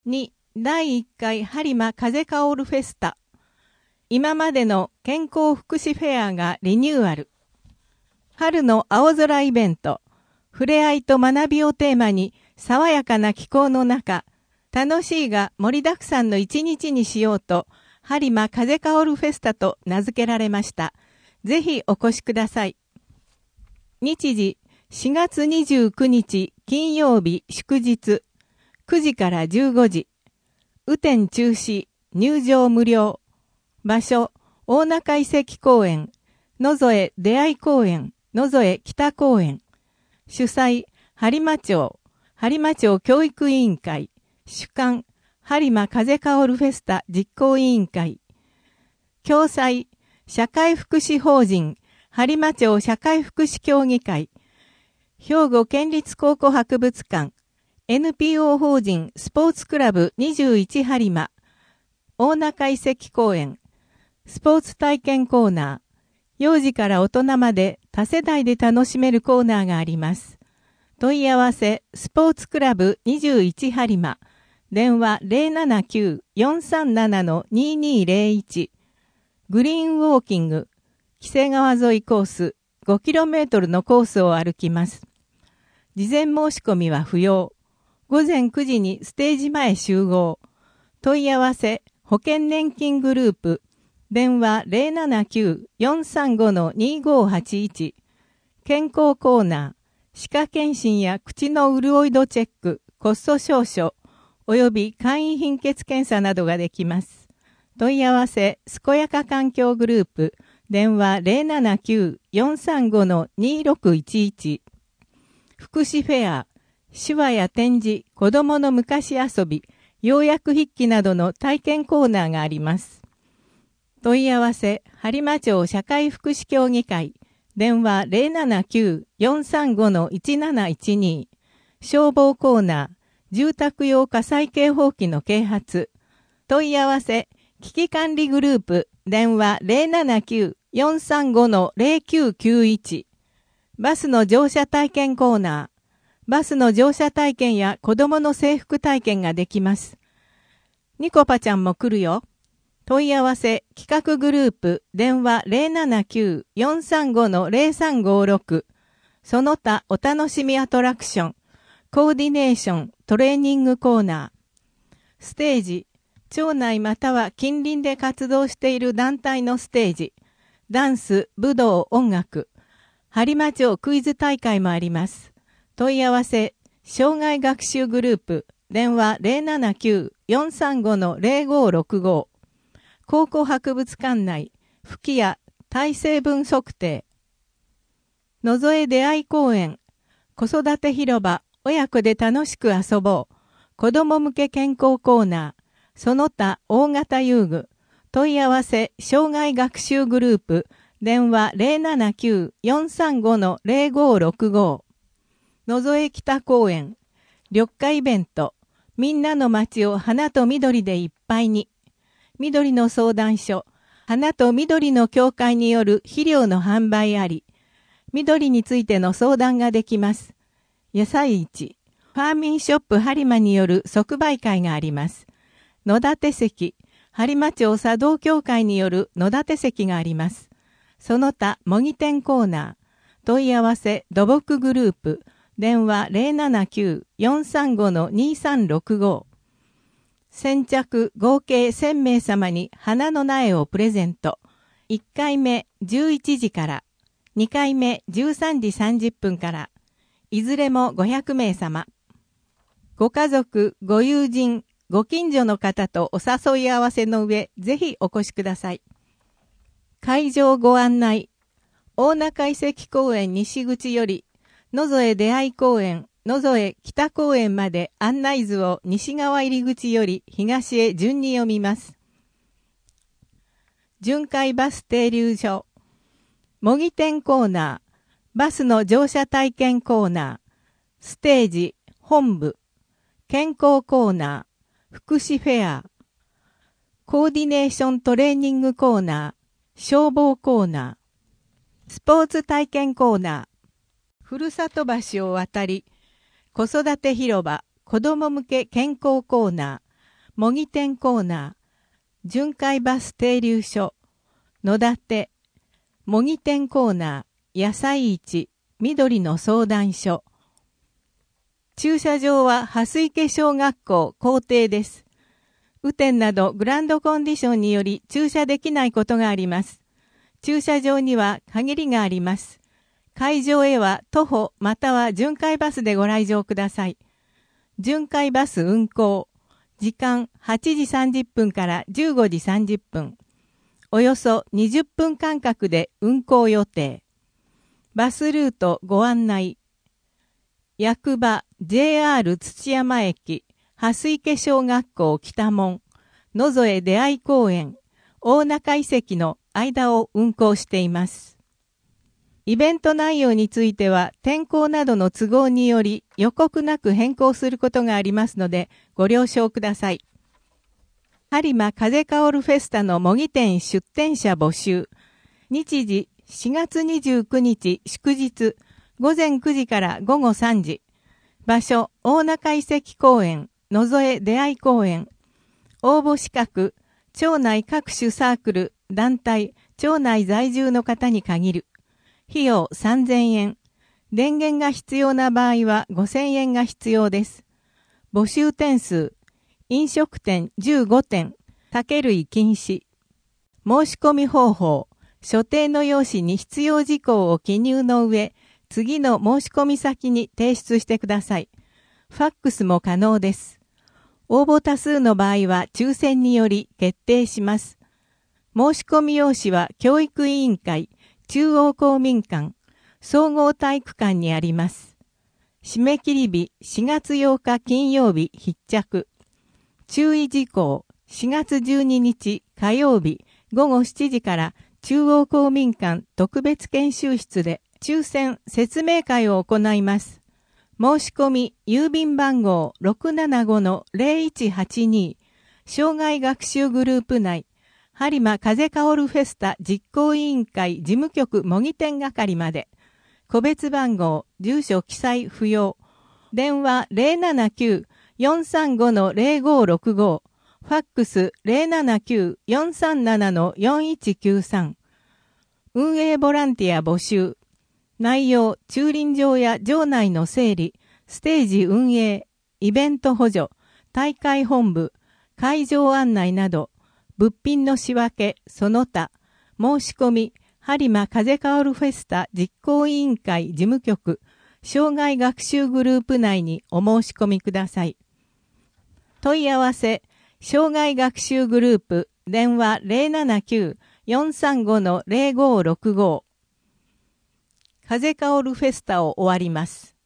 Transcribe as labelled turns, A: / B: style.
A: 2、第1回播磨風薫るフェスタ。今までの健康福祉フェアがリニューアル。春の青空イベント、触れ合いと学びをテーマに、爽やかな気候の中、楽しいが盛りだくさんの一日にしようと、播磨風薫るフェスタと名付けられました。ぜひお越しください。日時、4月29日金曜日祝日、9時から15時。雨天中止、入場無料。場所、大中遺跡公園、野添出会い公園、野添北公園。主催、播磨町教育委員会。主幹、播磨風薫るフェスタ実行委員会。共催、社会福祉法人、播磨町社会福祉協議会。兵庫県立考古博物館。NPO 法人スポーツクラブ21播磨。大中遺跡公園。スポーツ体験コーナー。幼児から大人まで多世代で楽しめるコーナーがあります。問い合わせ、スポーツクラブ21播磨。電話 079-437-2201。グリーンウォーキング。木瀬川沿いコース 5km のコースを歩きます。事前申し込みは不要。午前9時にステージ前集合。問い合わせ、保険年金グループ。電話 079-435-2581。健康コーナー。歯科検診や口の潤い度チェック、コスト証書、および簡易貧血検査などができます。問い合わせ、健やか環境グループ。電話 079-435-2611。福祉フェア。手話や展示、子供の昔遊び、要約筆記などの体験コーナーがあります。問い合わせ、播磨町社会福祉協議会、電話 079-435-1712、消防コーナー、住宅用火災警報器の啓発、問い合わせ、危機管理グループ、電話 079-435-0991、バスの乗車体験コーナー、バスの乗車体験や子供の制服体験ができます。ニコパちゃんも来るよ。問い合わせ、企画グループ、電話 079-435-0356。その他お楽しみアトラクション、コーディネーション、トレーニングコーナー。ステージ、町内または近隣で活動している団体のステージ。ダンス、武道、音楽。播磨町クイズ大会もあります。問い合わせ、障害学習グループ、電話 079-435-0565。考古博物館内、吹屋、体成分測定。野添出会い公園、子育て広場、親子で楽しく遊ぼう。子供向け健康コーナー、その他大型遊具。問い合わせ、障害学習グループ、電話 079-435-0565。野添北公園、緑化イベント、みんなの街を花と緑でいっぱいに。緑の相談所、花と緑の協会による肥料の販売あり。緑についての相談ができます。野菜市、ファーミンショップ播磨による即売会があります。野立席、播磨町茶道協会による野立席があります。その他模擬店コーナー、問い合わせ土木グループ、電話 079-435-2365。先着合計1000名様に花の苗をプレゼント。1回目11時から、2回目13時30分から、いずれも500名様。ご家族、ご友人、ご近所の方とお誘い合わせの上、ぜひお越しください。会場ご案内。大中遺跡公園西口より、野添出会い公園、野添北公園まで案内図を西側入り口より東へ順に読みます。巡回バス停留所。模擬店コーナー。バスの乗車体験コーナー。ステージ、本部。健康コーナー。福祉フェア。コーディネーショントレーニングコーナー。消防コーナー。スポーツ体験コーナー。ふるさと橋を渡り、子育て広場、子供向け健康コーナー、 模擬店コーナー、巡回バス停留所、野立、模擬店コーナー、野菜市、緑の相談所。駐車場は蓮池小学校校庭です。雨天などグランドコンディションにより駐車できないことがあります。駐車場には限りがあります。会場へは徒歩または巡回バスでご来場ください。巡回バス運行。時間8時30分から15時30分。およそ20分間隔で運行予定。バスルートご案内。役場 JR 土山駅、蓮池小学校北門、野添出会公園、大中遺跡の間を運行しています。イベント内容については天候などの都合により予告なく変更することがありますのでご了承ください。播磨風薫るフェスタの模擬店出店者募集。日時4月29日祝日午前9時から午後3時。場所大中遺跡公園、野添出会公園。応募資格、町内各種サークル、団体、町内在住の方に限る。費用3000円。電源が必要な場合は5000円が必要です。募集点数。飲食店15点。酒類禁止。申し込み方法。所定の用紙に必要事項を記入の上、次の申し込み先に提出してください。ファックスも可能です。応募多数の場合は抽選により決定します。申し込み用紙は教育委員会、中央公民館、総合体育館にあります。締め切り日4月8日金曜日必着。注意事項4月12日火曜日午後7時から中央公民館特別研修室で抽選説明会を行います。申し込み郵便番号 675-0182 障害学習グループ内播磨風薫るフェスタ実行委員会事務局模擬店係まで。個別番号、住所記載不要。電話 079-435-0565。ファックス 079-437-4193。運営ボランティア募集。内容、駐輪場や場内の整理、ステージ運営、イベント補助、大会本部、会場案内など、物品の仕分け、その他、申し込み、播磨風薫るフェスタ実行委員会事務局、障害学習グループ内にお申し込みください。問い合わせ、障害学習グループ、電話 079-435-0565。風薫るフェスタを終わります。